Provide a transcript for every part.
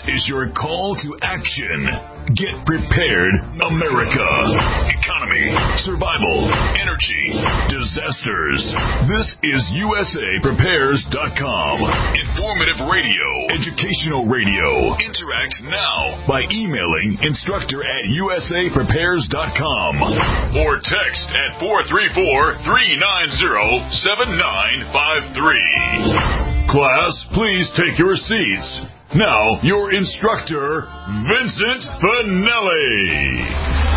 is your call to action. Get prepared, America. Economy, survival, energy, disasters. This is USAPrepares.com. Informative radio, educational radio. Interact now by emailing instructor@USAPrepares.com or text at 434-390-7953. Class, please take your seats. Now, your instructor, Vincent Finelli.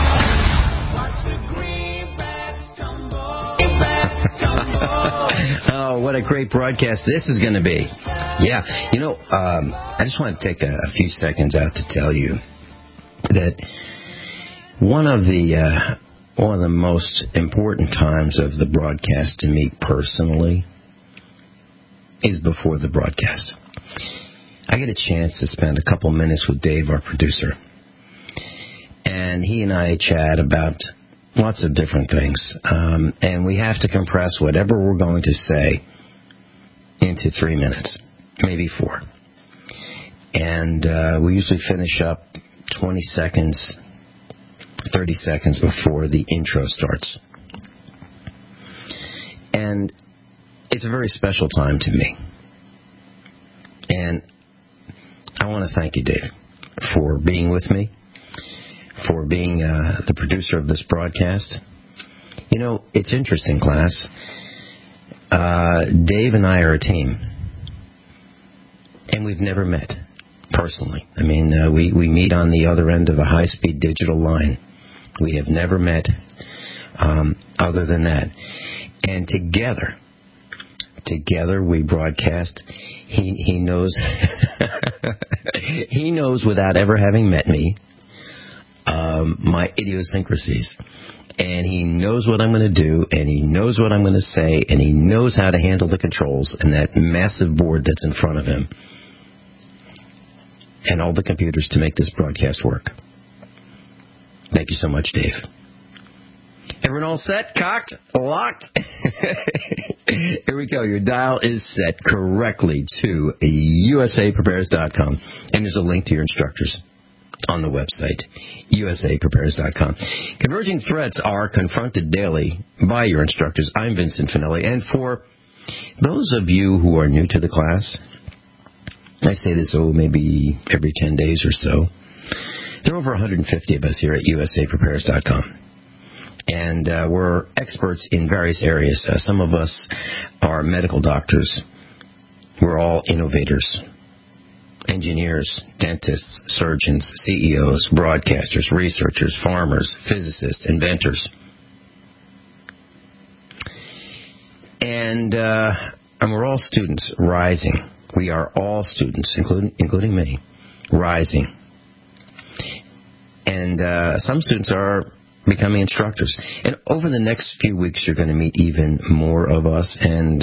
Oh, what a great broadcast this is going to be. Yeah, I just want to take a few seconds out to tell you that one of the most important times of the broadcast to me personally is before the broadcast. I get a chance to spend a couple minutes with Dave, our producer, and he and I chat about lots of different things, and we have to compress whatever we're going to say into 3 minutes, maybe 4. And we usually finish up 20 seconds, 30 seconds before the intro starts. And it's a very special time to me. And I want to thank you, Dave, for being with me, for being the producer of this broadcast. It's interesting, class. Dave and I are a team, and we've never met personally. I mean, we meet on the other end of a high-speed digital line. We have never met other than that. And together we broadcast. He knows he knows without ever having met me my idiosyncrasies, and he knows what I'm going to do, and he knows what I'm going to say, and he knows how to handle the controls and that massive board that's in front of him and all the computers to make this broadcast work. Thank you so much, Dave. Everyone all set? Cocked? Locked? Here we go. Your dial is set correctly to USAPrepares.com. And there's a link to your instructors on the website, USAPrepares.com. Converging threats are confronted daily by your instructors. I'm Vincent Finelli. And for those of you who are new to the class, I say this, maybe every 10 days or so. There are over 150 of us here at USAPrepares.com. And we're experts in various areas. Some of us are medical doctors. We're all innovators, engineers, dentists, surgeons, CEOs, broadcasters, researchers, farmers, physicists, inventors. And we're all students rising. We are all students, including me, rising. And some students are becoming instructors. And over the next few weeks, you're going to meet even more of us. And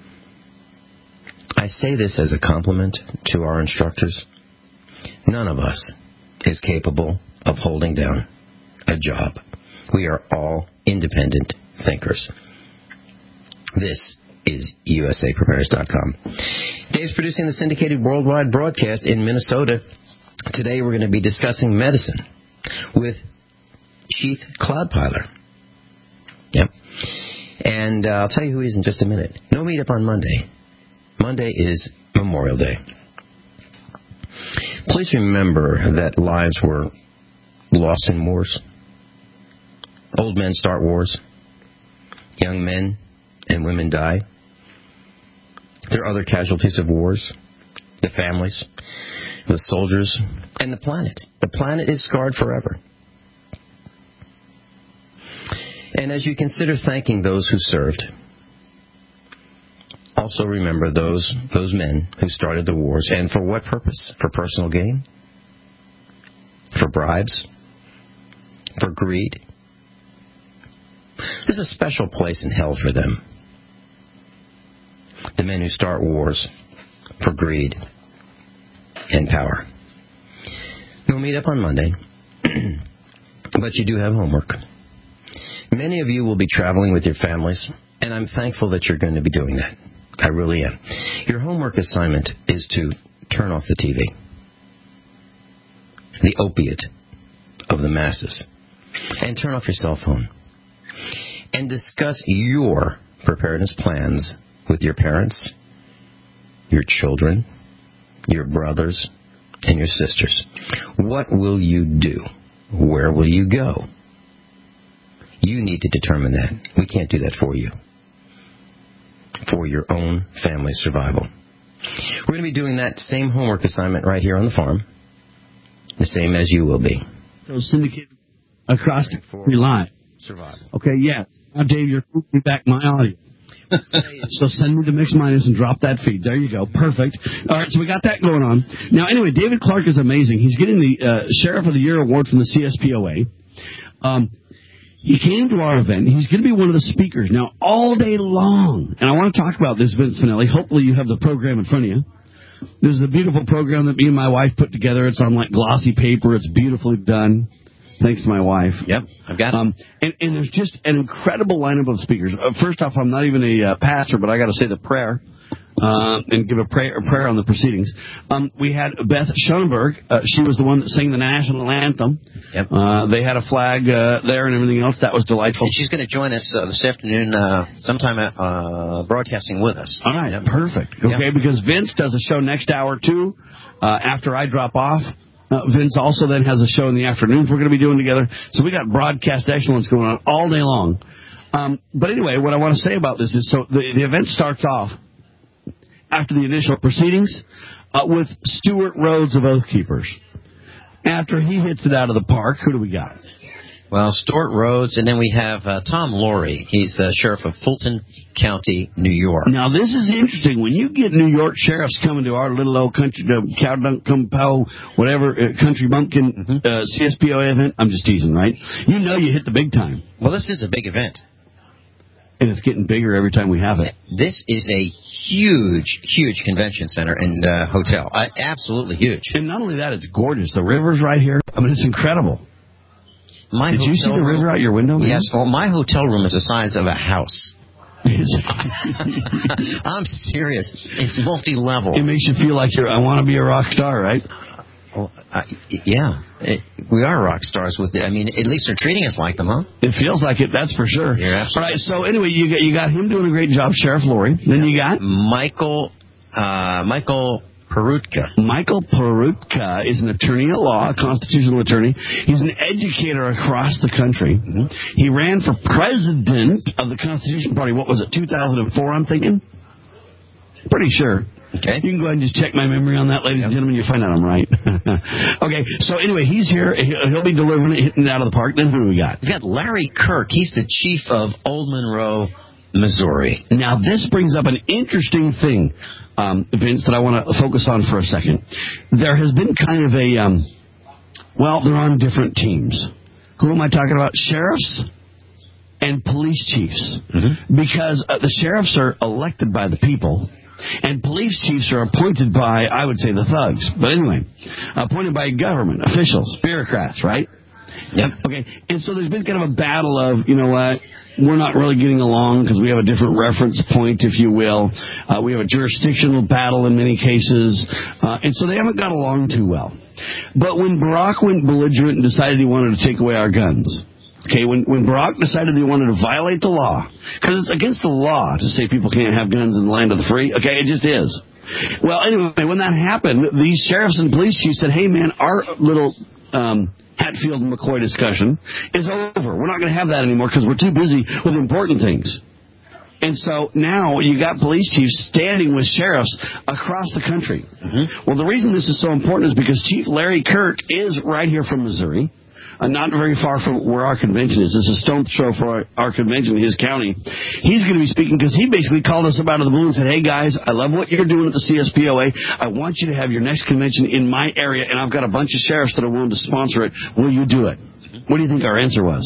I say this as a compliment to our instructors. None of us is capable of holding down a job. We are all independent thinkers. This is USAPrepares.com. Dave's producing the syndicated worldwide broadcast in Minnesota. Today we're going to be discussing medicine with Sheath Cloudpiler. Yep. And I'll tell you who he is in just a minute. No meetup on Monday. Monday is Memorial Day. Please remember that lives were lost in wars. Old men start wars. Young men and women die. There are other casualties of wars. The families, the soldiers, and the planet. The planet is scarred forever. And as you consider thanking those who served, also remember those men who started the wars. And for what purpose? For personal gain? For bribes? For greed? There's a special place in hell for them. The men who start wars for greed and power. We'll meet up on Monday, but you do have homework. Many of you will be traveling with your families, and I'm thankful that you're going to be doing that. I really am. Your homework assignment is to turn off the TV. the opiate of the masses. And turn off your cell phone. And discuss your preparedness plans with your parents, your children, your brothers, and your sisters. What will you do? Where will you go? You need to determine that. We can't do that for you. For your own family survival. We're going to be doing that same homework assignment right here on the farm. The same as you will be. So syndicated across the country live. Survival. Okay, yes. Now, Dave, you're putting back my audio. So send me the Mix Minus and drop that feed. There you go. Perfect. All right, so we got that going on. Now, anyway, David Clark is amazing. He's getting the Sheriff of the Year award from the CSPOA. He came to our event. He's going to be one of the speakers. Now, all day long, and I want to talk about this, Vince Finelli. Hopefully you have the program in front of you. This is a beautiful program that me and my wife put together. It's on, like, glossy paper. It's beautifully done. Thanks to my wife. Yep, I've got it. And there's just an incredible lineup of speakers. First off, I'm not even a pastor, but I got to say the prayer and give a prayer on the proceedings. We had Beth Schoenberg. She was the one that sang the national anthem. Yep. They had a flag there and everything else. That was delightful. And she's going to join us this afternoon sometime broadcasting with us. All right, perfect. Okay, because Vince does a show next hour, too, after I drop off. Vince also then has a show in the afternoons we're going to be doing together. So we got broadcast excellence going on all day long. But anyway, what I want to say about this is, so the event starts off after the initial proceedings with Stuart Rhodes of Oath Keepers. After he hits it out of the park, who do we got? Well, Stuart Rhodes, and then we have Tom Laurie. He's the sheriff of Fulton County, New York. Now, this is interesting. When you get New York sheriffs coming to our little old country, cow dunk, pow, whatever, country bumpkin CSPOA event, I'm just teasing, right? You know you hit the big time. Well, this is a big event. And it's getting bigger every time we have it. This is a huge, huge convention center and hotel. Absolutely huge. And not only that, it's gorgeous. The river's right here. I mean, it's incredible. Did you see the river out your window? Man? Yes. Well, my hotel room is the size of a house. I'm serious. It's multi-level. It makes you feel like I want to be a rock star, right? Well, yeah. We are rock stars with it. I mean, at least they're treating us like them, huh? It feels like it, that's for sure. You're absolutely. All right, so anyway, you got him doing a great job, Sheriff Laurie. Then you got Michael Perutka. Michael Perutka is an attorney at law, a constitutional attorney. He's an educator across the country. Mm-hmm. He ran for president of the Constitution Party. What was it, 2004, I'm thinking? Pretty sure. Okay. You can go ahead and just check my memory on that, ladies and gentlemen. You'll find out I'm right. Okay, so anyway, he's here. He'll be delivering it, hitting it out of the park. Then who do we got? We got Larry Kirk. He's the chief of Old Monroe, Missouri. Now, this brings up an interesting thing, Vince, that I want to focus on for a second. There has been kind of a, they're on different teams. Who am I talking about? Sheriffs and police chiefs. Mm-hmm. Because the sheriffs are elected by the people, and police chiefs are appointed by, I would say, the thugs. But anyway, appointed by government officials, bureaucrats, right? Yep. Okay, and so there's been kind of a battle of, you know what, we're not really getting along because we have a different reference point, if you will. We have a jurisdictional battle in many cases, and so they haven't got along too well. But when Barack went belligerent and decided he wanted to take away our guns, okay, when Barack decided he wanted to violate the law, because it's against the law to say people can't have guns in the land of the free, okay, it just is. Well, anyway, when that happened, these sheriffs and police chiefs said, hey, man, our little Hatfield and McCoy discussion is over. We're not going to have that anymore because we're too busy with important things. And so now you got police chiefs standing with sheriffs across the country. Mm-hmm. Well, the reason this is so important is because Chief Larry Kirk is right here from Missouri. Not very far from where our convention is. This is stone's throw for our convention in his county. He's going to be speaking because he basically called us up out of the blue and said, hey, guys, I love what you're doing at the CSPOA. I want you to have your next convention in my area, and I've got a bunch of sheriffs that are willing to sponsor it. Will you do it? What do you think our answer was?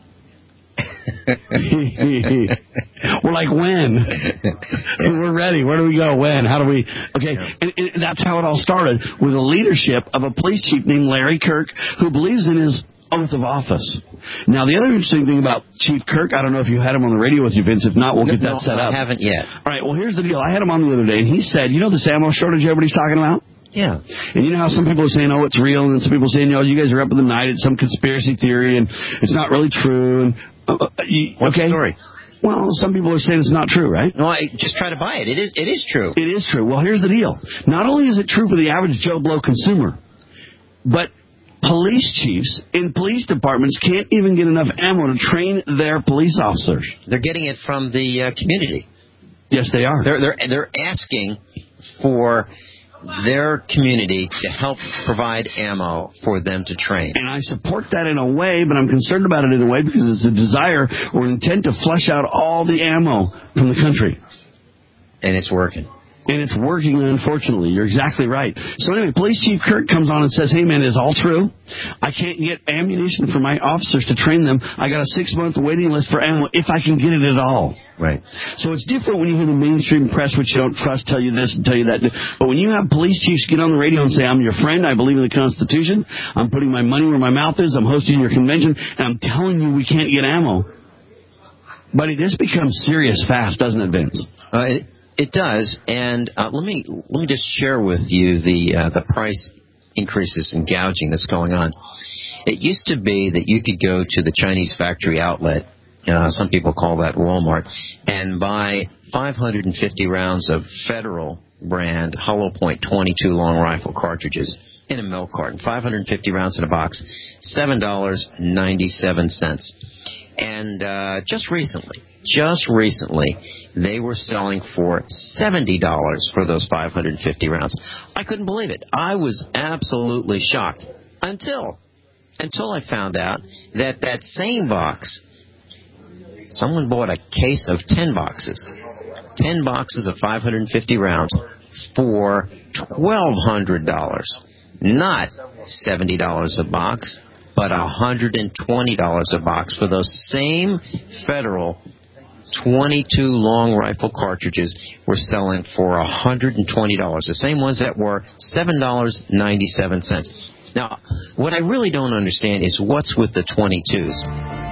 We're like, when? We're ready. Where do we go? When? How do we? Okay, and that's how it all started, with the leadership of a police chief named Larry Kirk, who believes in his oath of office. Now, the other interesting thing about Chief Kirk, I don't know if you had him on the radio with you, Vince. If not, we'll get that set up. I haven't yet. All right, well, here's the deal. I had him on the other day, and he said, you know this ammo shortage everybody's talking about? Yeah. And you know how some people are saying, oh, it's real, and then some people are saying, you guys are up in the night, it's some conspiracy theory, and it's not really true. And What's the story? Well, some people are saying it's not true, right? No, I just try to buy it. It is true. It is true. Well, here's the deal. Not only is it true for the average Joe Blow consumer, but police chiefs in police departments can't even get enough ammo to train their police officers. They're getting it from the community. Yes, they are. They're asking for their community to help provide ammo for them to train. And I support that in a way, but I'm concerned about it in a way because it's a desire or intent to flush out all the ammo from the country. And it's working. And it's working, unfortunately. You're exactly right. So anyway, Police Chief Kurt comes on and says, hey, man, it's all true. I can't get ammunition for my officers to train them. I got a 6-month waiting list for ammo if I can get it at all. Right. So it's different when you hear the mainstream press, which you don't trust, tell you this and tell you that. But when you have police chiefs get on the radio and say, I'm your friend, I believe in the Constitution, I'm putting my money where my mouth is, I'm hosting your convention, and I'm telling you we can't get ammo. Buddy, this becomes serious fast, doesn't it, Vince? It does, and let me just share with you the price increases and gouging that's going on. It used to be that you could go to the Chinese factory outlet, some people call that Walmart, and buy 550 rounds of Federal brand Hollow Point 22 long rifle cartridges in a milk carton, 550 rounds in a box, $7.97. And just recently, they were selling for $70 for those 550 rounds. I couldn't believe it. I was absolutely shocked until I found out that same box, someone bought a case of 10 boxes. 10 boxes of 550 rounds for $1,200. Not $70 a box, but $120 a box for those same Federal 22 long rifle cartridges were selling for $120. The same ones that were $7.97. Now, what I really don't understand is what's with the 22s.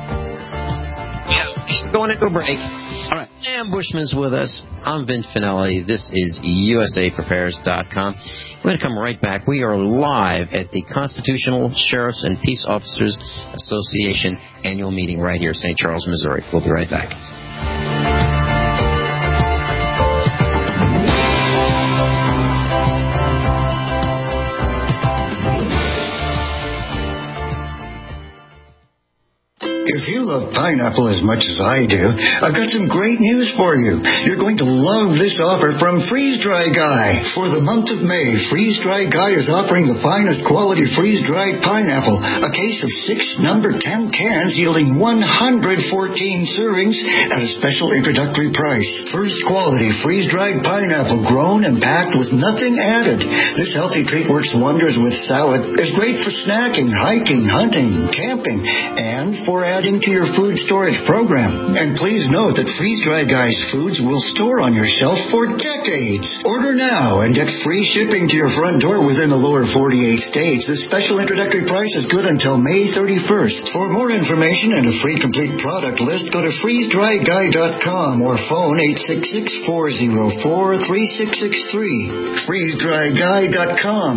Yeah, going into a break. All right, Sam Bushman's with us. I'm Vince Finelli. This is USAPrepares.com. We're going to come right back. We are live at the Constitutional Sheriffs and Peace Officers Association annual meeting right here in St. Charles, Missouri. We'll be right back. If you love pineapple as much as I do, I've got some great news for you. You're going to love this offer from Freeze Dry Guy. For the month of May, Freeze Dry Guy is offering the finest quality freeze-dried pineapple, a case of 6 number 10 cans yielding 114 servings at a special introductory price. First quality freeze-dried pineapple grown and packed with nothing added. This healthy treat works wonders with salad, is great for snacking, hiking, hunting, camping, and for adding to your food storage program. And please note that Freeze Dry Guy's foods will store on your shelf for decades. Order now and get free shipping to your front door within the lower 48 states. This special introductory price is good until May 31st. For more information and a free complete product list, go to freezedryguy.com or phone 866-404-3663. freezedryguy.com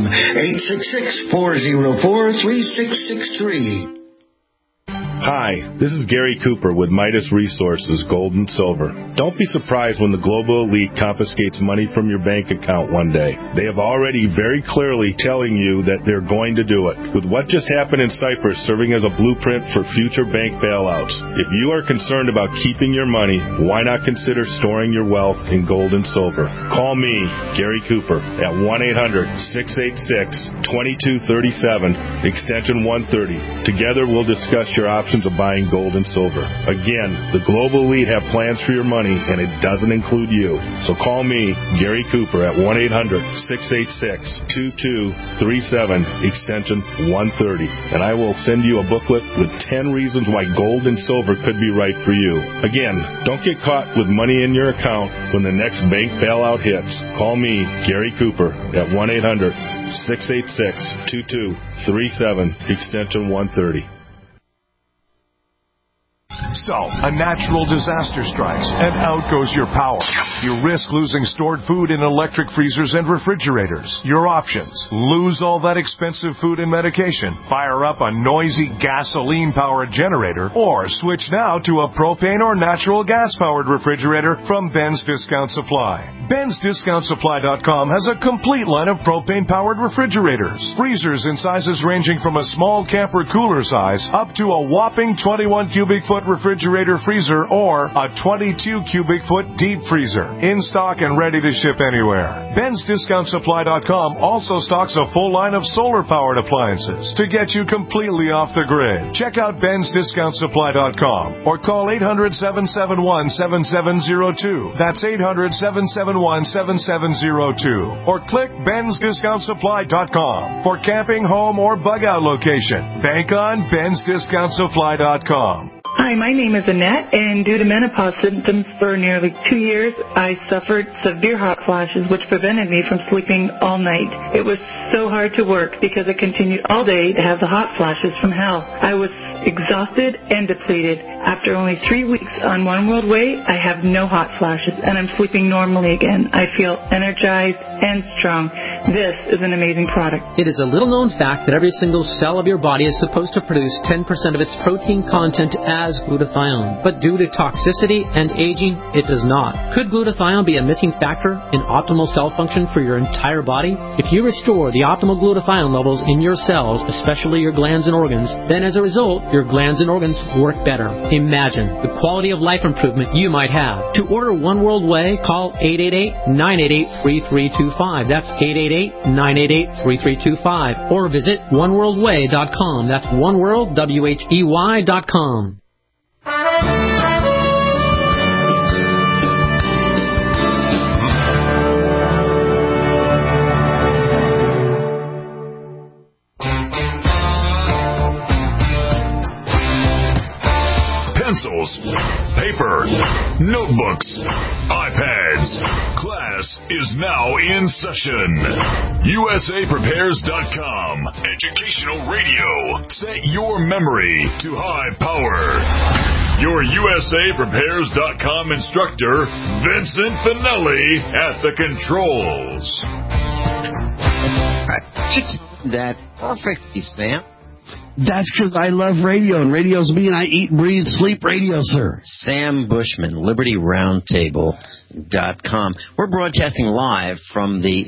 866-404-3663. Hi, this is Gary Cooper with Midas Resources, Gold and Silver. Don't be surprised when the global elite confiscates money from your bank account one day. They have already very clearly telling you that they're going to do it. With what just happened in Cyprus serving as a blueprint for future bank bailouts, if you are concerned about keeping your money, why not consider storing your wealth in gold and silver? Call me, Gary Cooper, at 1-800-686-2237, extension 130. Together we'll discuss your options of buying gold and silver. Again, the global elite have plans for your money, and it doesn't include you. So call me, Gary Cooper, at 1-800-686-2237, extension 130, and I will send you a booklet with 10 reasons why gold and silver could be right for you. Again, don't get caught with money in your account when the next bank bailout hits. Call me, Gary Cooper, at 1-800-686-2237, extension 130. So, a natural disaster strikes, and out goes your power. You risk losing stored food in electric freezers and refrigerators. Your options: lose all that expensive food and medication, fire up a noisy gasoline-powered generator, or switch now to a propane or natural gas-powered refrigerator from Ben's Discount Supply. Ben'sDiscountSupply.com has a complete line of propane-powered refrigerators, freezers in sizes ranging from a small camper cooler size up to a whopping 21 cubic foot refrigerator freezer or a 22 cubic foot deep freezer, in stock and ready to ship anywhere. Ben'sDiscountSupply.com also stocks a full line of solar-powered appliances to get you completely off the grid. Check out Ben'sDiscountSupply.com or call 800-771-7702. That's 800-771-7702. Or click Ben'sDiscountSupply.com for camping, home, or bug-out location. Bank on Ben'sDiscountSupply.com. Hi, my name is Annette, and due to menopause symptoms for nearly 2 years, I suffered severe hot flashes, which prevented me from sleeping all night. It was so hard to work because I continued all day to have the hot flashes from hell. I was exhausted and depleted. After only 3 weeks on One World Way, I have no hot flashes, and I'm sleeping normally again. I feel energized and strong. This is an amazing product. It is a little-known fact that every single cell of your body is supposed to produce 10% of its protein content as glutathione. But due to toxicity and aging, it does not. Could glutathione be a missing factor in optimal cell function for your entire body? If you restore the optimal glutathione levels in your cells, especially your glands and organs, then as a result, your glands and organs work better. Imagine the quality of life improvement you might have. To order One World Way, call 888-988-3325. That's 888-988-3325. Or visit oneworldway.com. That's oneworldwhey.com. Pencils, paper, notebooks, iPads. Class is now in session. USAPrepares.com. Educational radio. Set your memory to high power. Your USAPrepares.com instructor, Vincent Finelli, at the controls. That perfectly, Sam. That's because I love radio, and radio's me, and I eat, breathe, sleep radio, sir. Sam Bushman, LibertyRoundtable.com. We're broadcasting live from the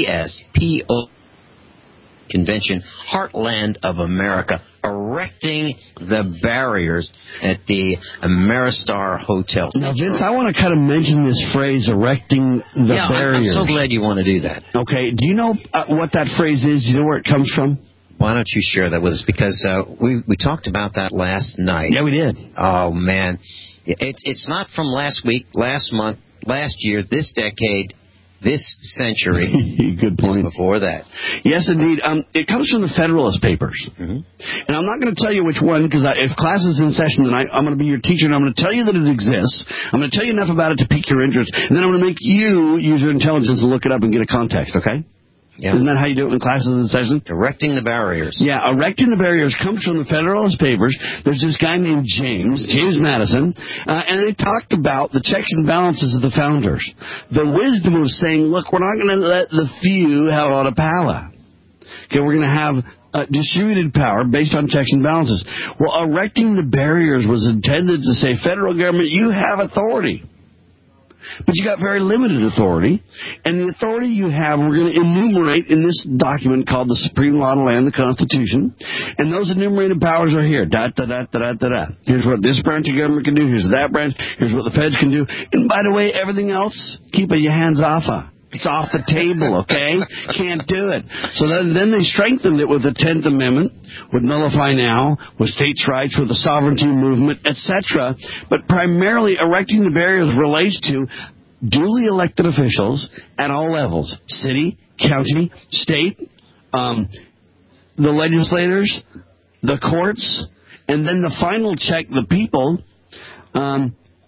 CSPO Convention, Heartland of America, erecting the barriers at the Ameristar Hotel. Now, Vince, I want to kind of mention this phrase, erecting the barriers. I'm so glad you want to do that. Okay, do you know what that phrase is? Do you know where it comes from? Why don't you share that with us? Because we talked about that last night. Yeah, we did. Oh, man. It's not from last week, last month, last year, this decade, this century. Good point. It's before that. Yes, indeed. It comes from the Federalist Papers. Mm-hmm. And I'm not going to tell you which one, because if class is in session tonight, I'm going to be your teacher, and I'm going to tell you that it exists. I'm going to tell you enough about it to pique your interest, and then I'm going to make you use your intelligence to look it up and get a context, okay? Yeah. Isn't that how you do it when classes in session? Erecting the barriers. Yeah, erecting the barriers comes from the Federalist Papers. There's this guy named James Madison, and they talked about the checks and balances of the founders. The wisdom of saying, look, we're not going to let the few have all the power. Okay, we're going to have distributed power based on checks and balances. Well, erecting the barriers was intended to say, federal government, you have authority. But you got very limited authority, and the authority you have, we're going to enumerate in this document called the Supreme Law of the Land, the Constitution, and those enumerated powers are here. Here's what this branch of government can do. Here's that branch. Here's what the feds can do. And by the way, everything else, keep your hands off of. It's off the table, okay? Can't do it. So then they strengthened it with the 10th Amendment, with nullify now, with states' rights, with the sovereignty movement, etc. But primarily, erecting the barriers relates to duly elected officials at all levels, city, county, state, the legislators, the courts, and then the final check, the people. The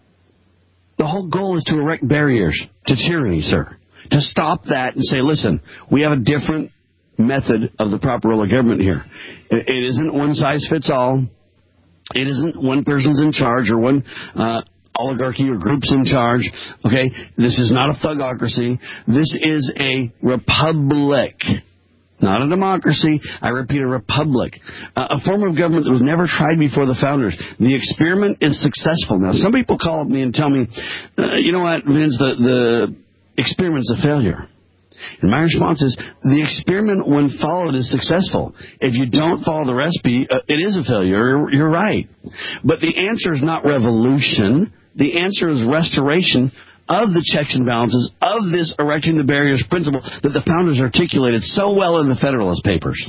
whole goal is to erect barriers to tyranny, sir. To stop that and say, listen, we have a different method of the proper role of government here. It isn't one size fits all. It isn't one person's in charge or one oligarchy or groups in charge. Okay, this is not a thugocracy. This is a republic. Not a democracy. I repeat, a republic. A form of government that was never tried before the founders. The experiment is successful. Now, some people call me and tell me, you know what, Vince, the experiment's a failure. And my response is, the experiment, when followed, is successful. If you don't follow the recipe, it is a failure. You're right. But the answer is not revolution. The answer is restoration of the checks and balances of this erecting the barriers principle that the founders articulated so well in the Federalist Papers.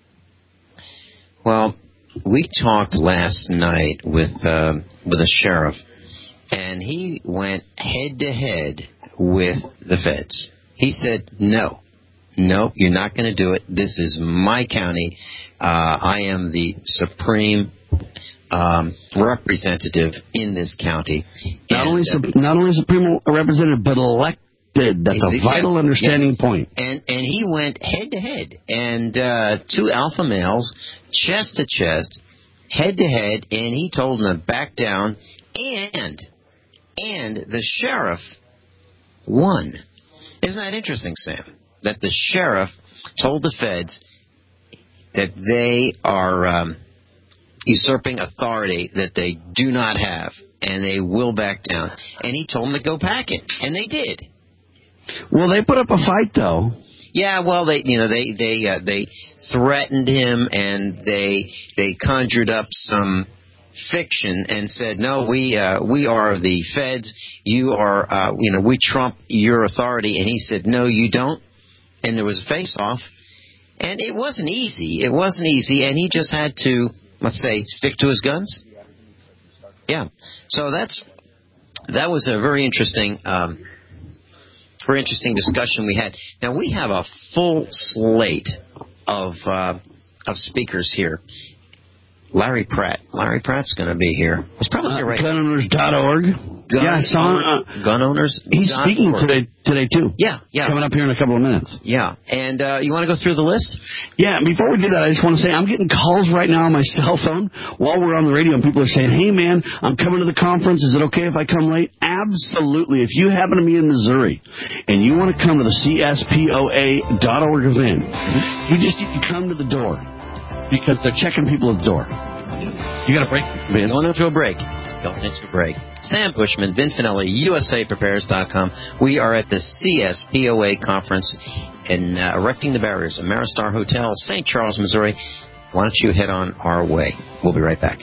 Well, we talked last night with a sheriff, and he went head-to-head with the feds. He said, no, you're not going to do it. This is my county. I am the supreme representative in this county. Not only supreme representative, but elected. That's a vital understanding point. And he went head-to-head. And two alpha males, chest to chest, head-to-head, and he told them to back down. And the sheriff won. Isn't that interesting, Sam? That the sheriff told the feds that they are usurping authority that they do not have, and they will back down. And he told them to go pack it, and they did. Well, they put up a fight, though. Yeah, well, they threatened him, and they conjured up some fiction and said, no, we are the feds. You are, we trump your authority. And he said, no, you don't. And there was a face-off, and it wasn't easy. It wasn't easy, and he just had to, let's say, stick to his guns. Yeah. So that was a very interesting discussion we had. Now we have a full slate of speakers here. Larry Pratt's going to be here. It's probably right. Gunowners.org. Yeah, I saw Gunowners. He's speaking today too. Yeah. Coming up here in a couple of minutes. Yeah. And you want to go through the list? Yeah. Before we do that, I just want to say I'm getting calls right now on my cell phone while we're on the radio, and people are saying, "Hey, man, I'm coming to the conference. Is it okay if I come late?" Absolutely. If you happen to be in Missouri and you want to come to the CSPOA.org event, you just need to come to the door, because they're checking people at the door. You got a break, Vince? Going into a break. Sam Bushman, Vin Finelli, USAPrepares.com. We are at the CSPOA conference in Erecting the Barriers, Ameristar Hotel, St. Charles, Missouri. Why don't you head on our way? We'll be right back.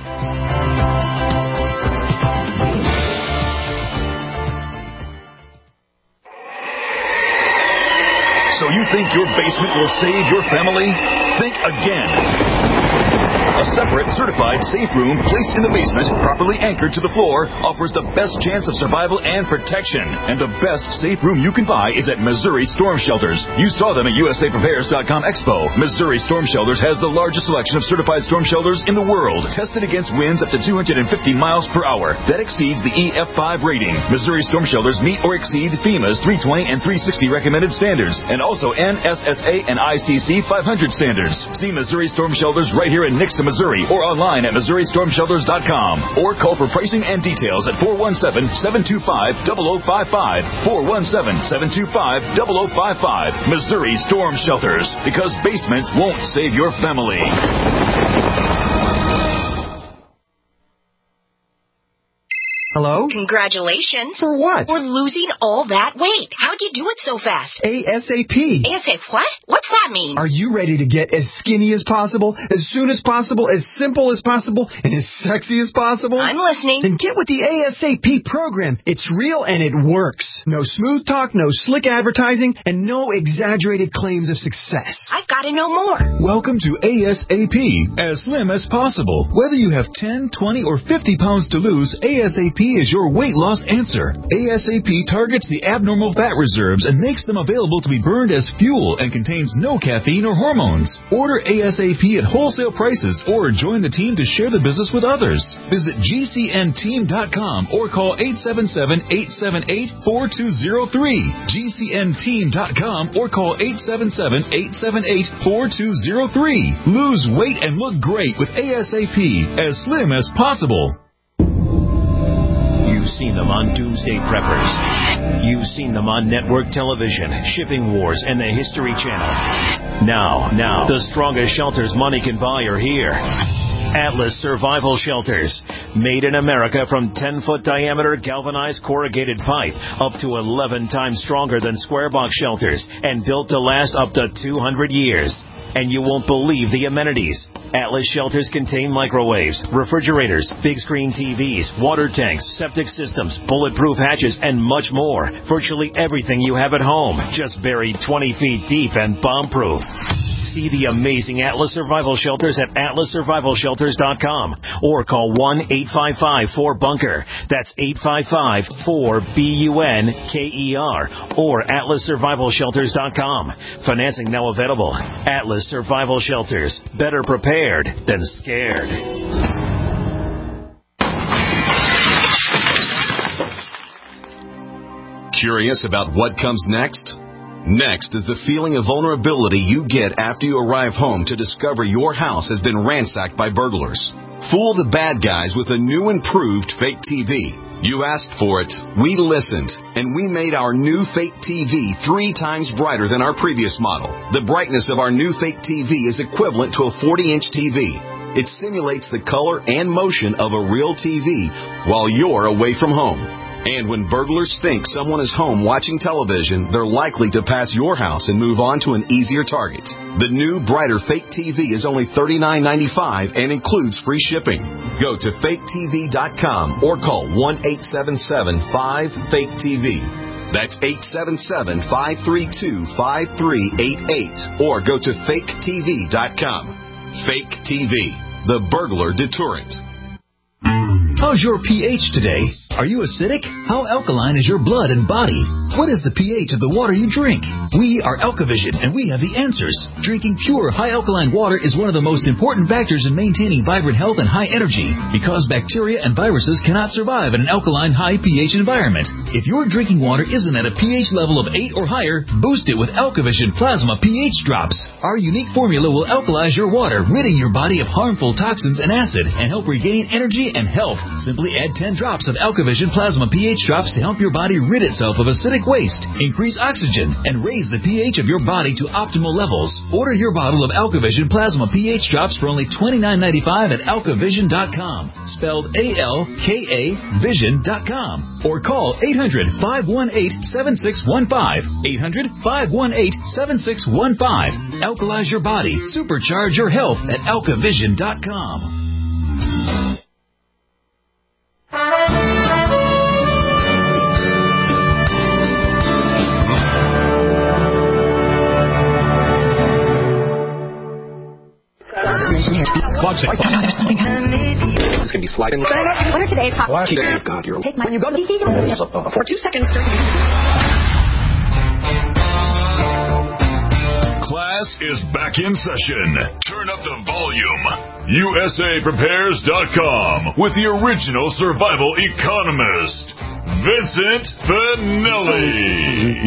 So you think your basement will save your family? Think again. A separate, certified safe room placed in the basement, properly anchored to the floor, offers the best chance of survival and protection. And the best safe room you can buy is at Missouri Storm Shelters. You saw them at USAPrepares.com Expo. Missouri Storm Shelters has the largest selection of certified storm shelters in the world, tested against winds up to 250 miles per hour. That exceeds the EF5 rating. Missouri Storm Shelters meet or exceed FEMA's 320 and 360 recommended standards, and also NSSA and ICC 500 standards. See Missouri Storm Shelters right here in Nixon, Missouri, or online at MissouriStormShelters.com, or call for pricing and details at 417-725-0055, 417-725-0055. Missouri Storm Shelters, because basements won't save your family. Hello? Congratulations. For what? For losing all that weight. How'd you do it so fast? ASAP. ASAP what? What's that mean? Are you ready to get as skinny as possible, as soon as possible, as simple as possible, and as sexy as possible? I'm listening. Then get with the ASAP program. It's real and it works. No smooth talk, no slick advertising, and no exaggerated claims of success. I've got to know more. Welcome to ASAP. As slim as possible. Whether you have 10, 20, or 50 pounds to lose, ASAP is your weight loss answer. ASAP targets the abnormal fat reserves and makes them available to be burned as fuel and contains no caffeine or hormones. Order ASAP at wholesale prices or join the team to share the business with others. Visit GCNteam.com or call 877-878-4203. GCNteam.com or call 877-878-4203. Lose weight and look great with ASAP, as slim as possible. You've seen them on Doomsday Preppers. You've seen them on network television, Shipping Wars, and the History Channel. Now, the strongest shelters money can buy are here. Atlas Survival Shelters. Made in America from 10-foot diameter galvanized corrugated pipe, up to 11 times stronger than square box shelters, and built to last up to 200 years. And you won't believe the amenities. Atlas shelters contain microwaves, refrigerators, big screen TVs, water tanks, septic systems, bulletproof hatches, and much more. Virtually everything you have at home, just buried 20 feet deep and bomb-proof. See the amazing Atlas Survival Shelters at atlassurvivalshelters.com or call 1-855-4BUNKER. That's 855-4BUNKER or atlassurvivalshelters.com. Financing now available. Atlas Survival Shelters. Better prepared than scared. Curious about what comes next? Next is the feeling of vulnerability you get after you arrive home to discover your house has been ransacked by burglars. Fool the bad guys with a new improved fake TV. You asked for it, we listened, and we made our new fake TV 3 times brighter than our previous model. The brightness of our new fake TV is equivalent to a 40-inch TV. It simulates the color and motion of a real TV while you're away from home. And when burglars think someone is home watching television, they're likely to pass your house and move on to an easier target. The new, brighter fake TV is only $39.95 and includes free shipping. Go to faketv.com or call 1-877-5-FAKE-TV. That's 877-532-5388 or go to faketv.com. Fake TV, the burglar deterrent. How's your pH today? Are you acidic? How alkaline is your blood and body? What is the pH of the water you drink? We are Alkavision, and we have the answers. Drinking pure, high alkaline water is one of the most important factors in maintaining vibrant health and high energy, because bacteria and viruses cannot survive in an alkaline, high pH environment. If your drinking water isn't at a pH level of 8 or higher, boost it with Alkavision Plasma pH Drops. Our unique formula will alkalize your water, ridding your body of harmful toxins and acid, and help regain energy and health. Simply add 10 drops of Alkavision Plasma pH Drops to help your body rid itself of acidic waste, increase oxygen, and raise the pH of your body to optimal levels. Order your bottle of Alkavision Plasma pH Drops for only $29.95 at alkavision.com, spelled A-L-K-A Vision.com, or call 800-518-7615, 800-518-7615. Alkalize your body, supercharge your health at alkavision.com. It's going to be sliding. Winner today, top. God, you're take mine. You go to the for 2 seconds. Class is back in session. Turn up the volume. USAPrepares.com with the original survival economist, Vincent Finelli.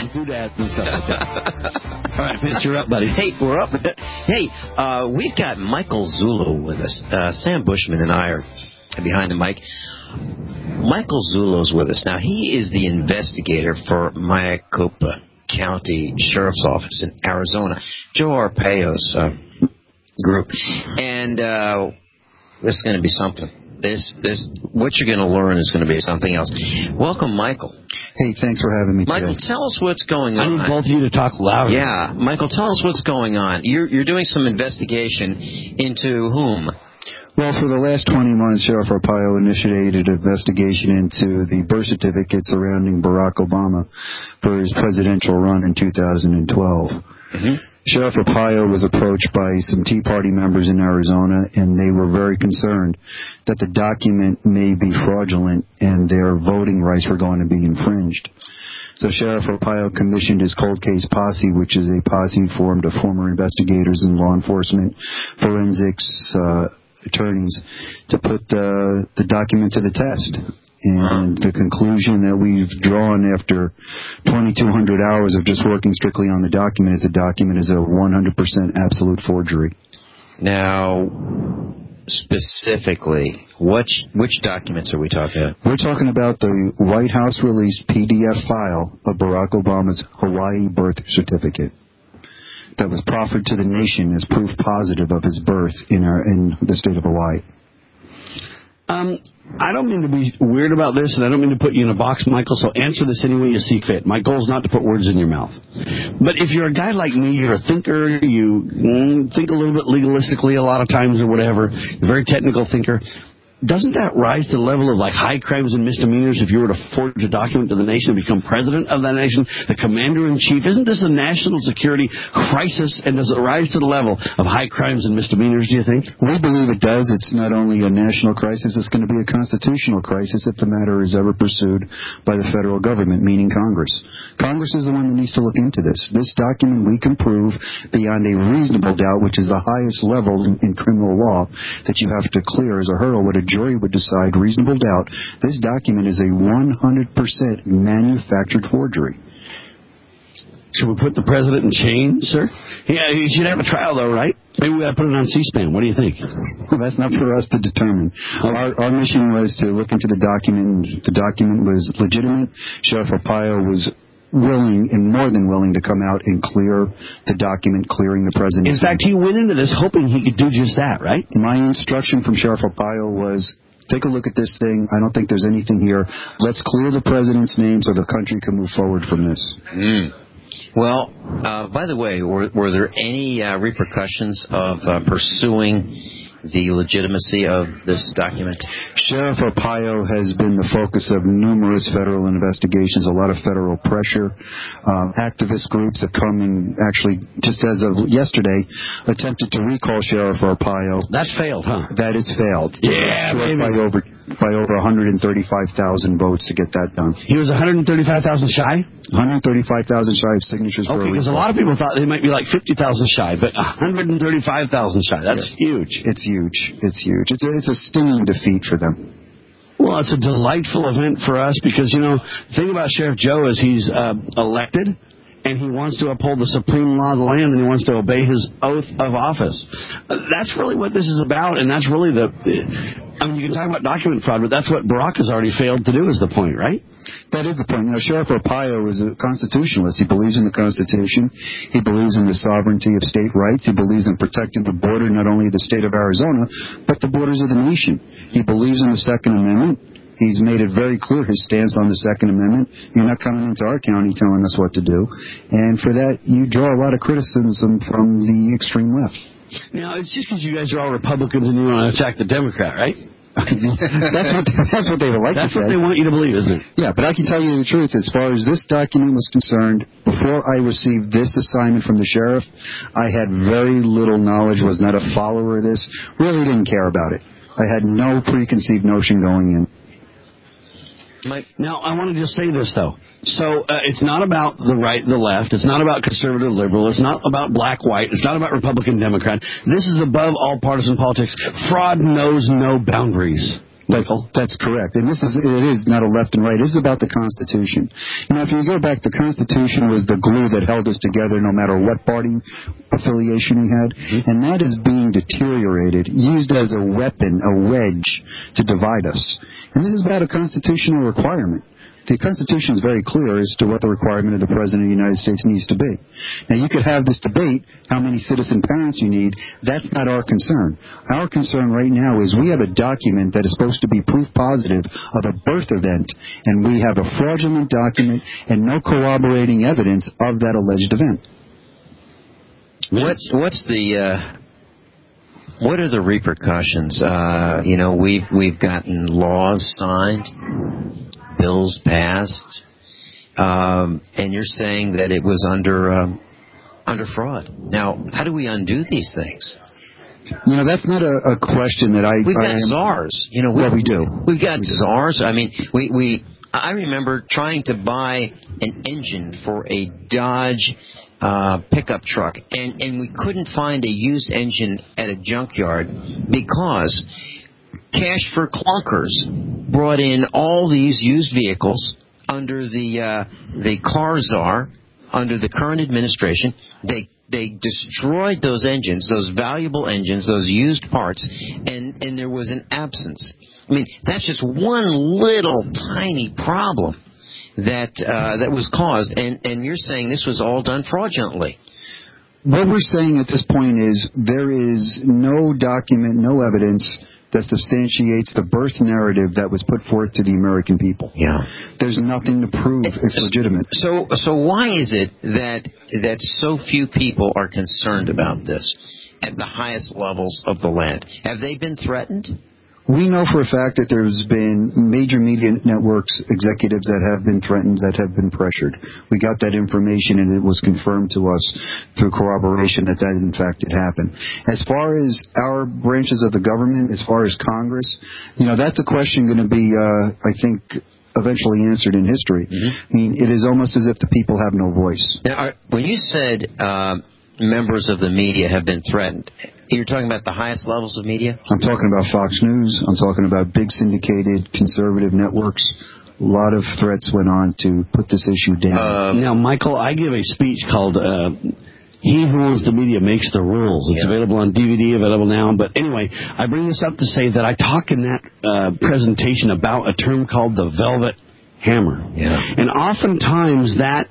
All right, Vince, you're up, buddy. Hey, we're up. Hey, we've got Michael Zulu with us. Sam Bushman and I are behind the mic. Michael Zulu's with us. Now, he is the investigator for Maricopa County Sheriff's Office in Arizona, Joe Arpaio's group. And this is going to be something. This what you're going to learn is going to be something else. Welcome, Michael. Hey, thanks for having me Michael, today. tell us what's going on. I need both of you to talk louder. Yeah, Michael, tell us what's going on. You're doing some investigation into whom? Well, for the last 20 months, Sheriff Arpaio initiated an investigation into the birth certificate surrounding Barack Obama for his presidential run in 2012. Mm-hmm. Sheriff Arpaio was approached by some Tea Party members in Arizona, and they were very concerned that the document may be fraudulent and their voting rights were going to be infringed. So Sheriff Arpaio commissioned his cold case posse, which is a posse formed of former investigators and law enforcement, forensics, attorneys, to put the document to the test. And the conclusion that we've drawn after 2,200 hours of just working strictly on the document is the document is a 100% absolute forgery. Now, specifically, which documents are we talking about? We're talking about the White House released PDF file of Barack Obama's Hawaii birth certificate that was proffered to the nation as proof positive of his birth in the state of Hawaii. I don't mean to be weird about this, and I don't mean to put you in a box, Michael, so answer this any way you see fit. My goal is not to put words in your mouth. But if you're a guy like me, you're a thinker, you think a little bit legalistically a lot of times or whatever, you're a very technical thinker, doesn't that rise to the level of like high crimes and misdemeanors if you were to forge a document to the nation and become president of that nation, the commander-in-chief? Isn't this a national security crisis, and does it rise to the level of high crimes and misdemeanors, do you think? We believe it does. It's not only a national crisis, it's going to be a constitutional crisis if the matter is ever pursued by the federal government, meaning Congress. Congress is the one that needs to look into this. This document we can prove beyond a reasonable doubt, which is the highest level in criminal law that you have to clear as a hurdle, what a jury would decide, reasonable doubt, this document is a 100% manufactured forgery. Should we put the president in chains, sir? Yeah, he should have a trial, though, right? Maybe we ought to put it on C-SPAN. What do you think? Well, that's not for us to determine. Our mission was to look into the document. The document was legitimate. Sheriff Arpaio was willing and more than willing to come out and clear the document, clearing the president. In fact, he went into this hoping he could do just that, right? My instruction from Sheriff Arpaio was, take a look at this thing. I don't think there's anything here. Let's clear the president's name so the country can move forward from this. Well, by the way, were there any repercussions of pursuing the legitimacy of this document? Sheriff Arpaio has been the focus of numerous federal investigations, a lot of federal pressure. Activist groups have come and actually, just as of yesterday, attempted to recall Sheriff Arpaio. That's failed, huh? That has failed. Yeah, by over 135,000 votes to get that done. He was 135,000 shy? 135,000 shy of signatures for a recall. Because a lot of people thought they might be like 50,000 shy, but 135,000 shy. That's huge. It's huge. It's huge. It's a stinging defeat for them. Well, it's a delightful event for us because, the thing about Sheriff Joe is he's elected, and he wants to uphold the supreme law of the land, and he wants to obey his oath of office. That's really what this is about, and that's really you can talk about document fraud, but that's what Barack has already failed to do is the point, right? That is the point. Sheriff Arpaio is a constitutionalist. He believes in the Constitution. He believes in the sovereignty of state rights. He believes in protecting the border, not only of the state of Arizona, but the borders of the nation. He believes in the Second Amendment. He's made it very clear his stance on the Second Amendment. You're not coming into our county telling us what to do. And for that, you draw a lot of criticism from the extreme left. Now, it's just because you guys are all Republicans and you want to attack the Democrat, right? That's what they would like to say. That's what they want you to believe, isn't it? Yeah, but I can tell you the truth. As far as this document was concerned, before I received this assignment from the sheriff, I had very little knowledge, was not a follower of this, really didn't care about it. I had no preconceived notion going in. Now, I want to just say this, though. So it's not about the right, the left. It's not about conservative, liberal. It's not about black, white. It's not about Republican, Democrat. This is above all partisan politics. Fraud knows no boundaries. Michael? That's correct. And it is not a left and right. It is about the Constitution. If you go back, the Constitution was the glue that held us together no matter what party affiliation we had. And that is being deteriorated, used as a weapon, a wedge to divide us. And this is about a constitutional requirement. The Constitution is very clear as to what the requirement of the President of the United States needs to be. Now, you could have this debate, how many citizen parents you need. That's not our concern. Our concern right now is we have a document that is supposed to be proof positive of a birth event, and we have a fraudulent document and no corroborating evidence of that alleged event. What are the repercussions? We've gotten laws signed, bills passed, and you're saying that it was under under fraud. Now, how do we undo these things? You know, that's not a question that We've got czars. You know, we do. We've got czars. I mean, I remember trying to buy an engine for a Dodge pickup truck, and we couldn't find a used engine at a junkyard because Cash for Clunkers brought in all these used vehicles under the car czar, under the current administration. They destroyed those engines, those valuable engines, those used parts, and there was an absence. I mean, that's just one little tiny problem that was caused, and you're saying this was all done fraudulently. What we're saying at this point is there is no document, no evidence that substantiates the birth narrative that was put forth to the American people. Yeah. There's nothing to prove it's legitimate. So why is it that so few people are concerned about this at the highest levels of the land? Have they been threatened? We know for a fact that there's been major media networks executives that have been threatened, that have been pressured. We got that information, and it was confirmed to us through corroboration that in fact, had happened. As far as our branches of the government, as far as Congress, you know, that's a question going to be, I think, eventually answered in history. Mm-hmm. I mean, it is almost as if the people have no voice. Now, when you said members of the media have been threatened, you're talking about the highest levels of media? I'm talking about Fox News. I'm talking about big syndicated conservative networks. A lot of threats went on to put this issue down. Now, Michael, I give a speech called He Who Owns the Media Makes the Rules. It's available on DVD, available now. But anyway, I bring this up to say that I talk in that presentation about a term called the velvet hammer. Yeah. And oftentimes that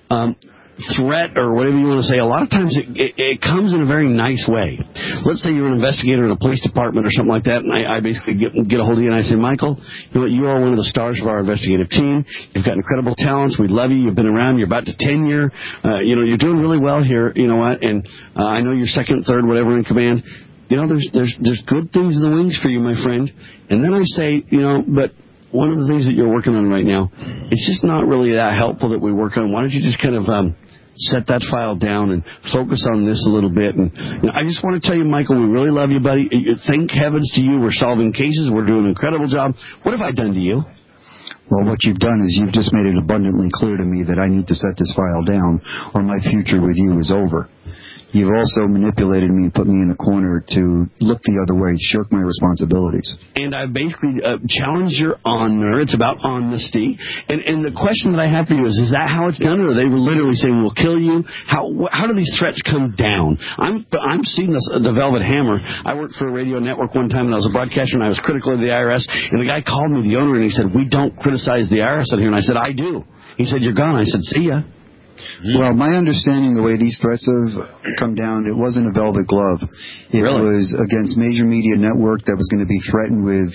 threat, or whatever you want to say, a lot of times it comes in a very nice way. Let's say you're an investigator in a police department or something like that, and I basically get a hold of you and I say, Michael, you know what, you are one of the stars of our investigative team. You've got incredible talents. We love you. You've been around. You're about to tenure. You know, you're doing really well here. You know what? And I know you're second, third, whatever in command. You know, there's good things in the wings for you, my friend. And then I say, you know, but one of the things that you're working on right now, it's just not really that helpful that we work on. Why don't you just kind of set that file down and focus on this a little bit? And you know, I just want to tell you, Michael, we really love you, buddy. Thank heavens to you. We're solving cases. We're doing an incredible job. What have I done to you? Well, what you've done is you've just made it abundantly clear to me that I need to set this file down or my future with you is over. You've also manipulated me and put me in a corner to look the other way, shirk my responsibilities. And I basically challenged your honor. It's about honesty. And the question that I have for you is that how it's done, or are they literally saying we'll kill you? How do these threats come down? I'm seeing the velvet hammer. I worked for a radio network one time, and I was a broadcaster, and I was critical of the IRS. And the guy called me, the owner, and he said, we don't criticize the IRS on here. And I said, I do. He said, you're gone. I said, see ya. Well, my understanding, the way these threats have come down, it wasn't a velvet glove. It was against major media network that was going to be threatened with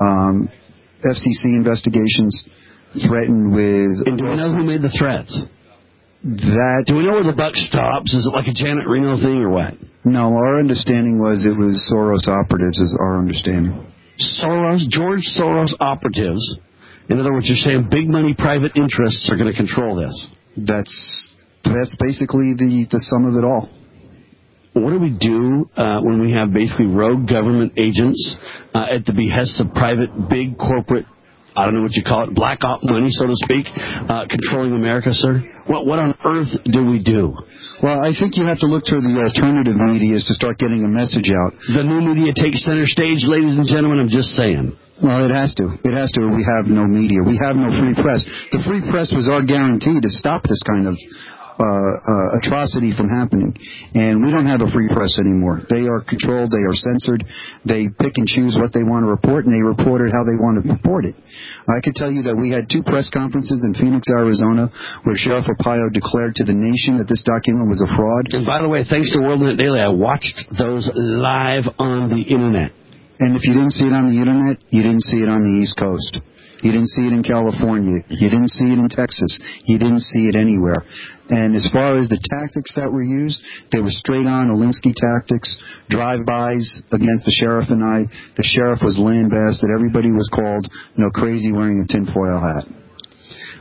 FCC investigations, threatened with... And do we know who made the threats? Do we know where the buck stops? Is it like a Janet Reno thing or what? No, our understanding was it was Soros operatives is our understanding. George Soros operatives? In other words, you're saying big money private interests are going to control this? That's basically the sum of it all. What do we do when we have basically rogue government agents at the behest of private, big corporate, I don't know what you call it, black op money, so to speak, controlling America, sir? What on earth do we do? Well, I think you have to look to the alternative media to start getting a message out. The new media takes center stage, ladies and gentlemen, I'm just saying. Well, it has to. It has to. We have no media. We have no free press. The free press was our guarantee to stop this kind of atrocity from happening. And we don't have a free press anymore. They are controlled. They are censored. They pick and choose what they want to report, and they report it how they want to report it. I could tell you that we had 2 press conferences in Phoenix, Arizona, where Sheriff Arpaio declared to the nation that this document was a fraud. And by the way, thanks to WorldNet Daily, I watched those live on the Internet. And if you didn't see it on the Internet, you didn't see it on the East Coast. You didn't see it in California. You didn't see it in Texas. You didn't see it anywhere. And as far as the tactics that were used, they were straight-on Alinsky tactics, drive-bys against the sheriff and I. The sheriff was lambasted. Everybody was called, crazy wearing a tinfoil hat.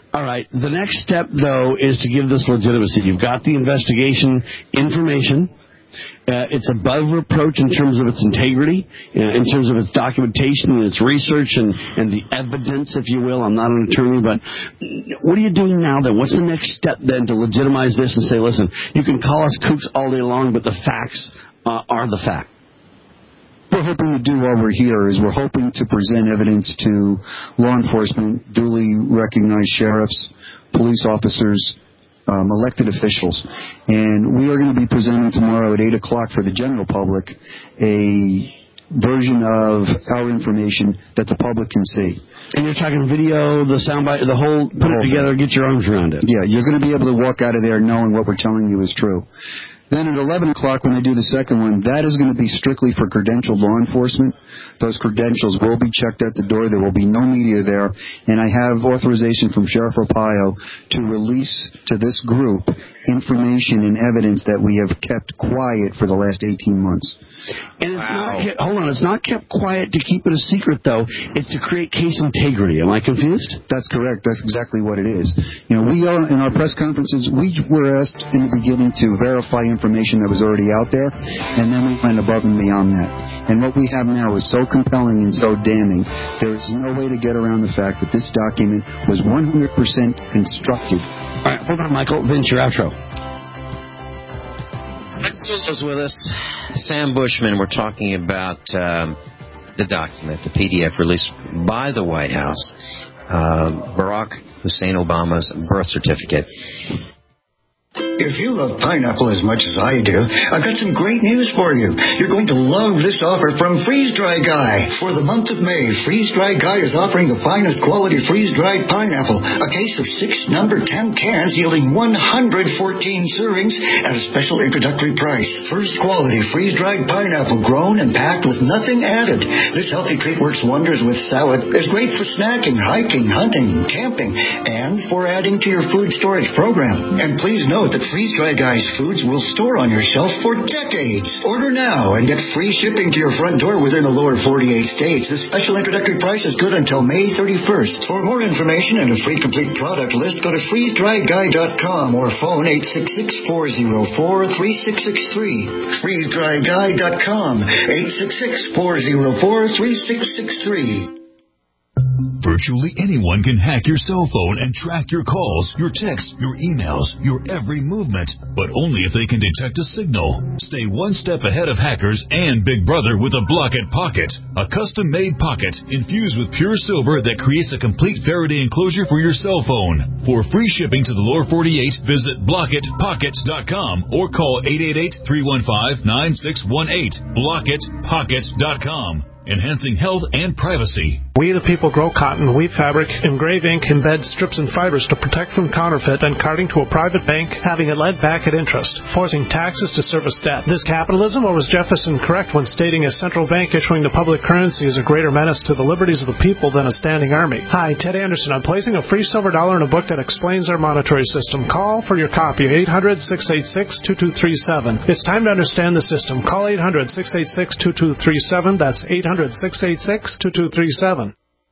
All right. The next step, though, is to give this legitimacy. You've got the investigation information. It's above reproach in terms of its integrity, in terms of its documentation and its research and the evidence, if you will. I'm not an attorney, but what are you doing now then? What's the next step then to legitimize this and say, listen, you can call us kooks all day long, but the facts are the fact? We're hoping to do while we're here is we're hoping to present evidence to law enforcement, duly recognized sheriffs, police officers, elected officials. And we are going to be presenting tomorrow at 8 o'clock for the general public a version of our information that the public can see. And you're talking video, the soundbite, the whole, put it together, get your arms around it. Yeah, you're going to be able to walk out of there knowing what we're telling you is true. Then at 11 o'clock when I do the second one, that is going to be strictly for credentialed law enforcement. Those credentials will be checked at the door. There will be no media there. And I have authorization from Sheriff Arpaio to release to this group information and evidence that we have kept quiet for the last 18 months. And it's not, hold on, it's not kept quiet to keep it a secret, though. It's to create case integrity. Am I confused? That's correct. That's exactly what it is. You know, we are, in our press conferences, we were asked in the beginning to verify information that was already out there, and then we went above and beyond that. And what we have now is so compelling and so damning, there is no way to get around the fact that this document was 100% constructed. All right, hold on, Michael. Vince, your outro. Let's with us. Sam Bushman, we're talking about the document, the PDF released by the White House, Barack Hussein Obama's birth certificate. If you love pineapple as much as I do, I've got some great news for you. You're going to love this offer from Freeze Dry Guy. For the month of May, Freeze Dry Guy is offering the finest quality freeze-dried pineapple, a case of 6 number 10 cans yielding 114 servings at a special introductory price. First quality freeze-dried pineapple grown and packed with nothing added. This healthy treat works wonders with salad, is great for snacking, hiking, hunting, camping, and for adding to your food storage program. And please note that Freeze Dry Guy's foods will store on your shelf for decades. Order now and get free shipping to your front door within the lower 48 states. This special introductory price is good until May 31st. For more information and a free complete product list, go to freezedryguy.com or phone 866-404-3663. freezedryguy.com 866-404-3663. Virtually anyone can hack your cell phone and track your calls, your texts, your emails, your every movement, but only if they can detect a signal. Stay one step ahead of hackers and Big Brother with a Blockit Pocket, a custom-made pocket infused with pure silver that creates a complete Faraday enclosure for your cell phone. For free shipping to the lower 48, visit blockitpockets.com or call 888-315-9618. blockitpockets.com. Enhancing health and privacy. We the people grow cotton, weave fabric, engrave ink, embed strips and fibers to protect from counterfeit and carting to a private bank, having it led back at interest, forcing taxes to service debt. This capitalism, or was Jefferson correct when stating a central bank issuing the public currency is a greater menace to the liberties of the people than a standing army? Hi, Ted Anderson. I'm placing a free silver dollar in a book that explains our monetary system. Call for your copy, 800-686-2237. It's time to understand the system. Call 800-686-2237. That's 800-686-2237.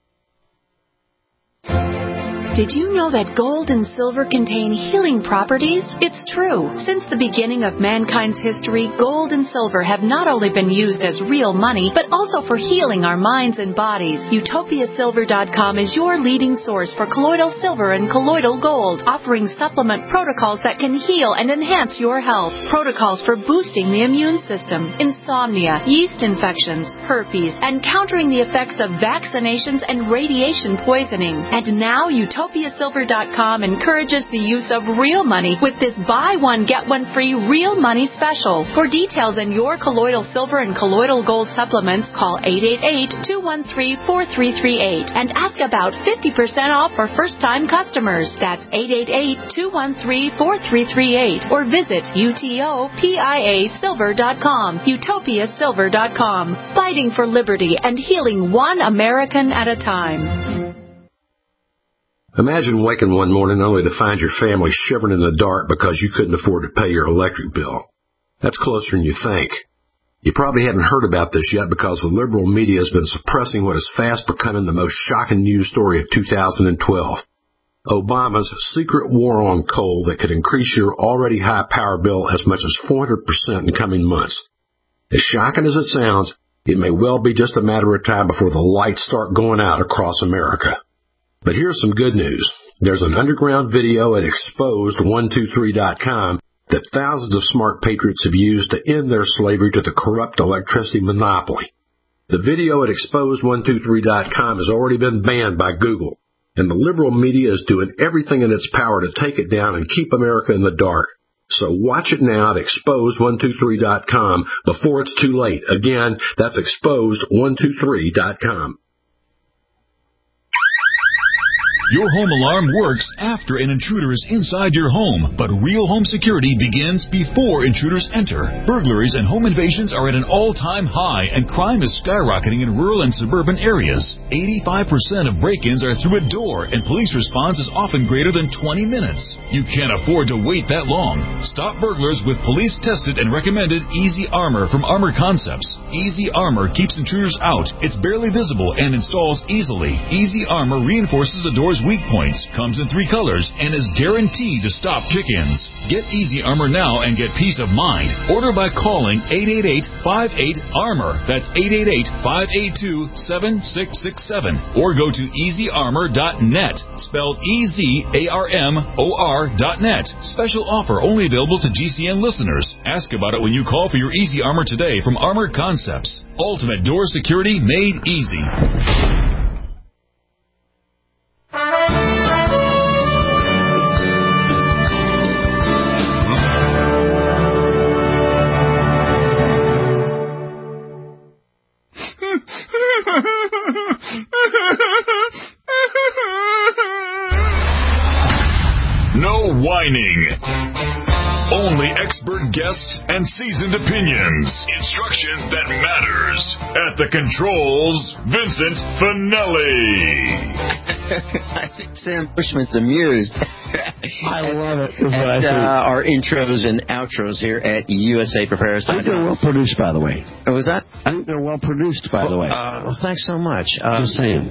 Did you know that gold and silver contain healing properties? It's true. Since the beginning of mankind's history, gold and silver have not only been used as real money, but also for healing our minds and bodies. UtopiaSilver.com is your leading source for colloidal silver and colloidal gold, offering supplement protocols that can heal and enhance your health. Protocols for boosting the immune system, insomnia, yeast infections, herpes, and countering the effects of vaccinations and radiation poisoning. And now UtopiaSilver.com encourages the use of real money with this buy one, get one free real money special. For details on your colloidal silver and colloidal gold supplements, call 888-213-4338 and ask about 50% off for first-time customers. That's 888-213-4338 or visit UTOPIASilver.com. UtopiaSilver.com. Fighting for liberty and healing one American at a time. Imagine waking one morning only to find your family shivering in the dark because you couldn't afford to pay your electric bill. That's closer than you think. You probably haven't heard about this yet because the liberal media has been suppressing what is fast becoming the most shocking news story of 2012. Obama's secret war on coal that could increase your already high power bill as much as 400% in coming months. As shocking as it sounds, it may well be just a matter of time before the lights start going out across America. But here's some good news. There's an underground video at exposed123.com that thousands of smart patriots have used to end their slavery to the corrupt electricity monopoly. The video at exposed123.com has already been banned by Google, and the liberal media is doing everything in its power to take it down and keep America in the dark. So watch it now at exposed123.com before it's too late. Again, that's exposed123.com. Your home alarm works after an intruder is inside your home, but real home security begins before intruders enter. Burglaries and home invasions are at an all-time high, and crime is skyrocketing in rural and suburban areas. 85% of break-ins are through a door, and police response is often greater than 20 minutes. You can't afford to wait that long. Stop burglars with police-tested and recommended Easy Armor from Armor Concepts. Easy Armor keeps intruders out. It's barely visible and installs easily. Easy Armor reinforces a door's weak points, comes in 3 colors, and is guaranteed to stop kick-ins. Get Easy Armor now and get peace of mind. Order by calling 888-58-ARMOR. That's 888-582-7667. Or go to easyarmor.net, spelled EZARMOR.net. Special offer only available to GCN listeners. Ask about it when you call for your Easy Armor today from Armor Concepts. Ultimate door security made easy. No whining. Only expert guests and seasoned opinions. Instruction that matters. At the controls, Vincent Finelli. I think Sam Bushman's amused. I love it. At our intros and outros here at USA Prepares. I think they're well produced, by the way. Oh, was that? I think they're well produced, by the way. Well, thanks so much. Just saying.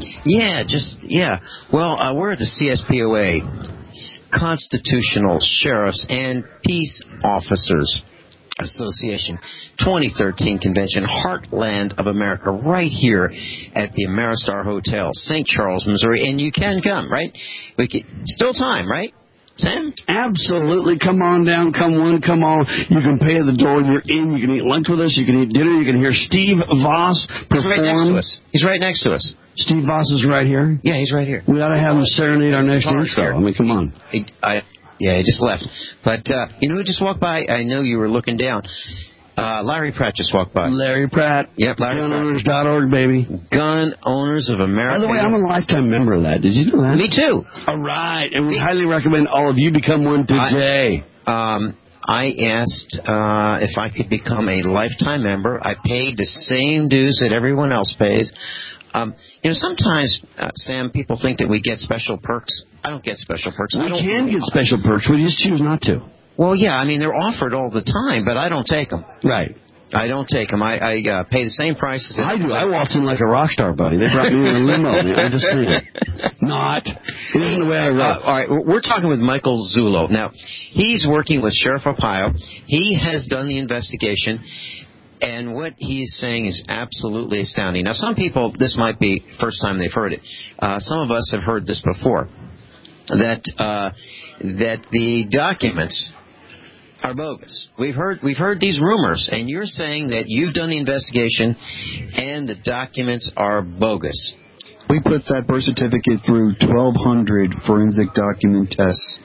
Yeah. Well, we're at the CSPOA, Constitutional Sheriffs and Peace Officers Association 2013 convention, Heartland of America, right here at the Ameristar Hotel, St. Charles, Missouri. And you can come, right? Still time, right, Sam? Absolutely. Come on down. Come one, come all. You can pay at the door. You're in. You can eat lunch with us. You can eat dinner. You can hear Steve Voss perform. He's right next to us. He's right next to us. Steve Voss is right here? Yeah, he's right here. We ought to have him serenade our next intro. I mean, come on. He just left. But you know who just walked by? I know you were looking down. Larry Pratt just walked by. Larry Pratt. Yep, Larry GunOwners.org, baby. Gun Owners of America. By the way, I'm a lifetime member of that. Did you know that? Me too. All right. And we highly recommend all of you become one today. I asked if I could become a lifetime member. I paid the same dues that everyone else pays. Sometimes, Sam, people think that we get special perks. I don't get special perks. We can get special perks. We just choose not to. Well, yeah, I mean, they're offered all the time, but I don't take them. Right. I don't take them. I pay the same price as I do. I waltz in like a rock star, buddy. They brought me in a limo. I'm just saying. Not. It isn't the way I roll. All right, we're talking with Michael Zullo. Now, he's working with Sheriff Arpaio. He has done the investigation. And what he's saying is absolutely astounding. Now, some people, this might be the first time they've heard it. Some of us have heard this before, that the documents are bogus. We've heard these rumors, and you're saying that you've done the investigation and the documents are bogus. We put that birth certificate through 1,200 forensic document tests.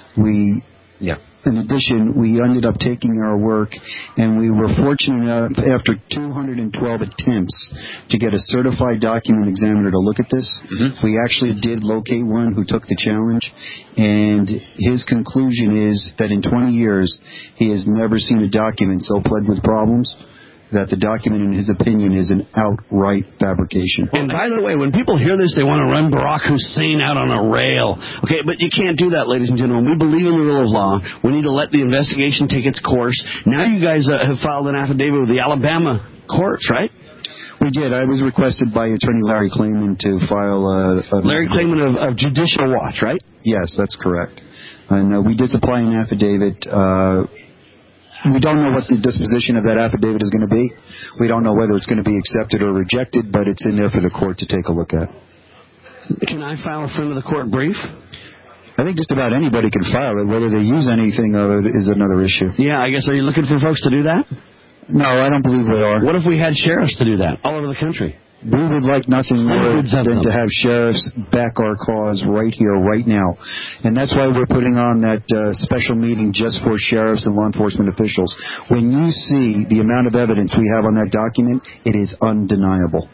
In addition, we ended up taking our work, and we were fortunate enough, after 212 attempts, to get a certified document examiner to look at this. Mm-hmm. We actually did locate one who took the challenge, and his conclusion is that in 20 years, he has never seen a document so plagued with problems that the document, in his opinion, is an outright fabrication. And by the way, when people hear this, they want to run Barack Hussein out on a rail. Okay, but you can't do that, ladies and gentlemen. We believe in the rule of law. We need to let the investigation take its course. Now you guys have filed an affidavit with the Alabama courts, right? We did. I was requested by Attorney Larry Klayman to file Larry Klayman of Judicial Watch, right? Yes, that's correct. And we did supply an affidavit. We don't know what the disposition of that affidavit is going to be. We don't know whether it's going to be accepted or rejected, but it's in there for the court to take a look at. Can I file a friend of the court brief? I think just about anybody can file it. Whether they use anything of it is another issue. Yeah, I guess. Are you looking for folks to do that? No, I don't believe we are. What if we had sheriffs to do that all over the country? We would like nothing more than to have sheriffs back our cause right here, right now. And that's why we're putting on that special meeting just for sheriffs and law enforcement officials. When you see the amount of evidence we have on that document, it is undeniable.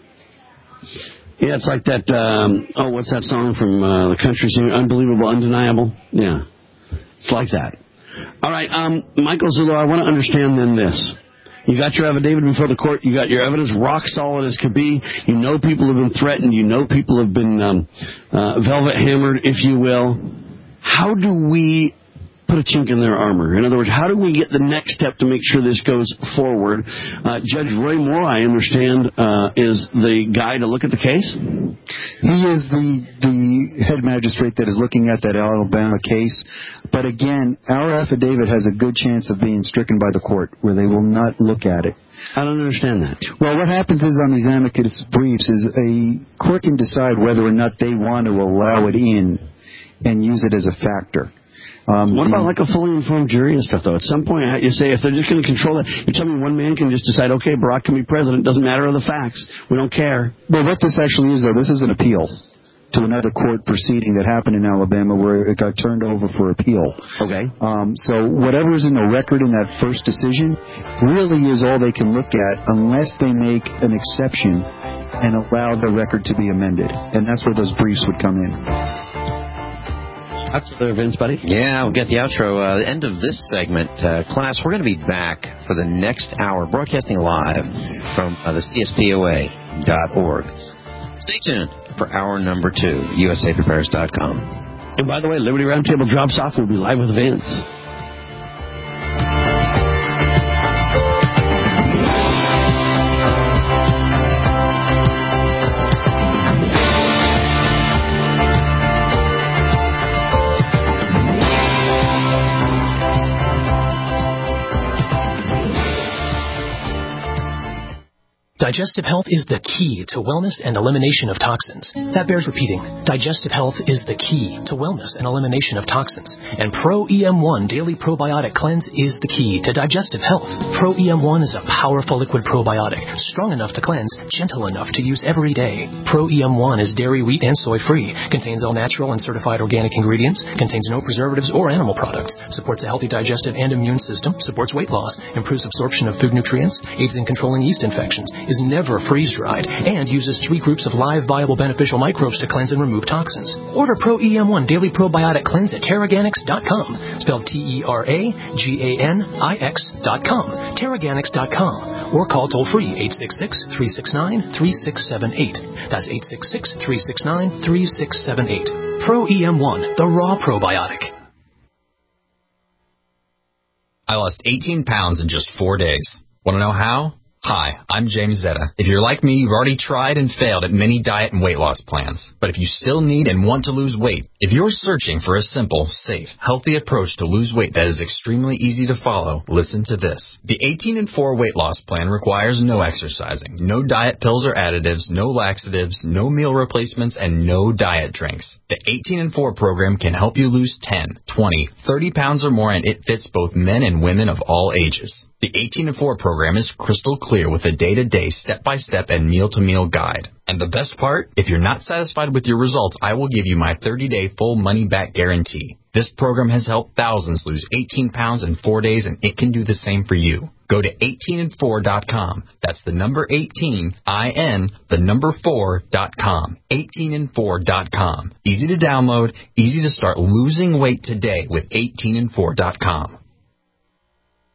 Yeah, it's like that, what's that song from the country singer? Unbelievable, Undeniable? Yeah, it's like that. All right, Michael Zullo, I want to understand then this. You got your affidavit before the court. You got your evidence rock solid as could be. You know people have been threatened. You know people have been velvet hammered, if you will. How do we put a chink in their armor? In other words, how do we get the next step to make sure this goes forward? Judge Roy Moore, I understand, is the guy to look at the case? He is the head magistrate that is looking at that Alabama case. But again, our affidavit has a good chance of being stricken by the court, where they will not look at it. I don't understand that. Well, what happens is on these amicus briefs is a court can decide whether or not they want to allow it in and use it as a factor. What about like a fully informed jury and stuff, though? At some point, you say, if they're just going to control that, you tell me one man can just decide, okay, Barack can be president, doesn't matter of the facts, we don't care. Well, what this actually is, though, this is an appeal to another court proceeding that happened in Alabama where it got turned over for appeal. Okay. So whatever's in the record in that first decision really is all they can look at unless they make an exception and allow the record to be amended. And that's where those briefs would come in. Outro there, Vince, buddy. Yeah, we'll get the outro. The end of this segment. Class, we're going to be back for the next hour, broadcasting live from the CSPOA.org. Stay tuned for hour number 2, USAPrepares.com. And by the way, Liberty Roundtable drops off. We'll be live with Vince. Digestive health is the key to wellness and elimination of toxins. That bears repeating. Digestive health is the key to wellness and elimination of toxins. And Pro EM1 Daily Probiotic Cleanse is the key to digestive health. Pro EM1 is a powerful liquid probiotic, strong enough to cleanse, gentle enough to use every day. Pro EM1 is dairy, wheat, and soy-free, contains all natural and certified organic ingredients, contains no preservatives or animal products, supports a healthy digestive and immune system, supports weight loss, improves absorption of food nutrients, aids in controlling yeast infections, is never freeze-dried, and uses 3 groups of live, viable, beneficial microbes to cleanse and remove toxins. Order Pro EM1 Daily Probiotic Cleanse at Terraganix.com, spelled TerraGanix.com, Terraganix.com, or call toll-free 866-369-3678. That's 866-369-3678. Pro EM1, the raw probiotic. I lost 18 pounds in just 4 days. Want to know how? Hi, I'm James Zetta. If you're like me, you've already tried and failed at many diet and weight loss plans. But if you still need and want to lose weight, if you're searching for a simple, safe, healthy approach to lose weight that is extremely easy to follow, listen to this. The 18 and 4 weight loss plan requires no exercising, no diet pills or additives, no laxatives, no meal replacements, and no diet drinks. The 18 and 4 program can help you lose 10, 20, 30 pounds or more, and it fits both men and women of all ages. The 18 and 4 program is crystal clear with a day-to-day, step-by-step, and meal-to-meal guide. And the best part? If you're not satisfied with your results, I will give you my 30-day full money-back guarantee. This program has helped thousands lose 18 pounds in 4 days, and it can do the same for you. Go to 18and4.com. That's the number 18, I-N, the number 4.com. 18and4.com. Easy to download, easy to start losing weight today with 18and4.com.